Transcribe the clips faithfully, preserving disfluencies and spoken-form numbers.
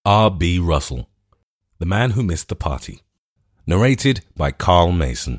R B Russell, The Man Who Missed the Party. Narrated by Carl Mason.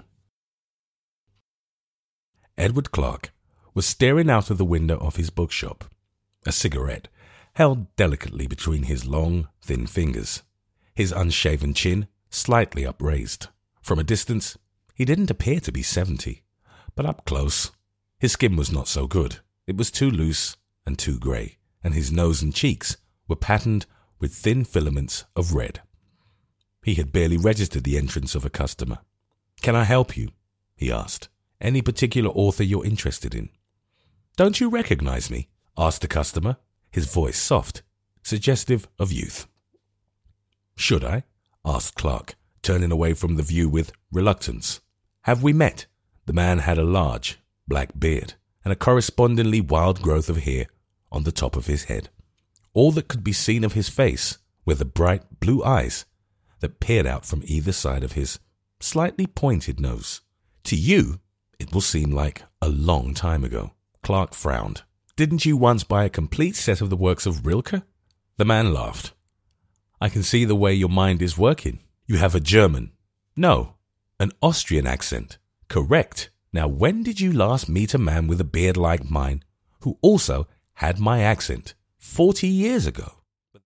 Edward Clark was staring out of the window of his bookshop, a cigarette held delicately between his long, thin fingers, his unshaven chin slightly upraised. From a distance, he didn't appear to be seventy, but up close, his skin was not so good. It was too loose and too grey, and his nose and cheeks were patterned with thin filaments of red. He had barely registered the entrance of a customer. "Can I help you?" he asked. "Any particular author you're interested in?" "Don't you recognize me?" asked the customer, his voice soft, suggestive of youth. "Should I?" asked Clark, turning away from the view with reluctance. "Have we met?" The man had a large, black beard and a correspondingly wild growth of hair on the top of his head. All that could be seen of his face were the bright blue eyes that peered out from either side of his slightly pointed nose. "To you, it will seem like a long time ago." Clark frowned. "Didn't you once buy a complete set of the works of Rilke?" The man laughed. "I can see the way your mind is working. You have a German, no, an Austrian accent. Correct. Now, when did you last meet a man with a beard like mine who also had my accent? Forty years ago."